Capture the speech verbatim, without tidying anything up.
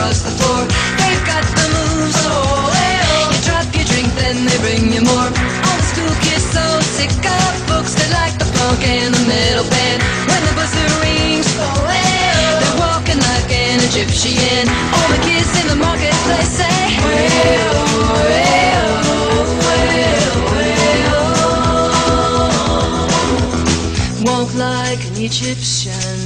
across the floor. They've got the moves, oh, hey, oh. You drop your drink, then they bring you more. All the school kids so sick of books, they like the punk and the metal band. When the buzzer rings, oh, hey, oh. They're walking like an Egyptian. All the kids in the marketplace say, way, oh, way, oh, way, oh, way, oh. Walk like an Egyptian.